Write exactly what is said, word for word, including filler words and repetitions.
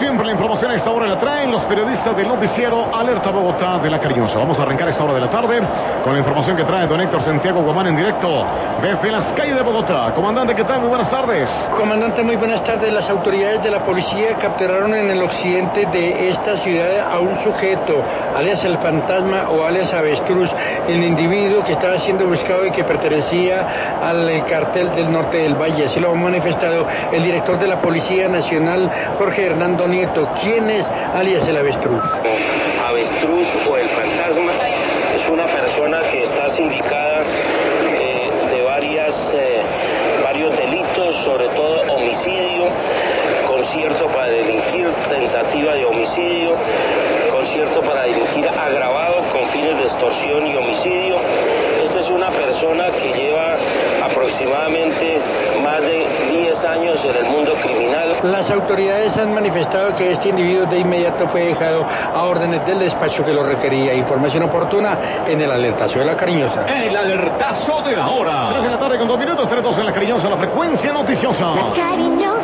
siempre, la información a esta hora la traen los periodistas del noticiero Alerta Bogotá de La Cariñosa. Vamos a arrancar a esta hora de la tarde con la información que trae don Héctor Santiago Guamán en directo desde las calles de Bogotá. Comandante, ¿qué tal? Muy buenas tardes. Comandante, muy buenas tardes. Las autoridades de la policía capturaron en el occidente de esta ciudad a un sujeto, alias el fantasma o alias avestruz, el individuo que estaba siendo buscado y que pertenecía al cartel del norte del Valle. Así lo ha manifestado el director de la Policía Nacional, Jorge Hernando Nieto. ¿Quién es alias el avestruz? Avestruz o el fantasma es una persona que está sindicada eh, de varias, eh, varios delitos, sobre todo homicidio, concierto para delinquir, tentativa de homicidio, concierto para delinquir agravado con fines de extorsión y homicidio. Esta es una persona que lleva aproximadamente más de diez años en el mundo criminal. Las autoridades han manifestado que este individuo de inmediato fue dejado a órdenes del despacho que lo requería. Información oportuna en el alertazo de La Cariñosa. El alertazo de la hora. tres de la tarde con dos minutos, tres dos en La Cariñosa, la frecuencia noticiosa. La Cariñosa.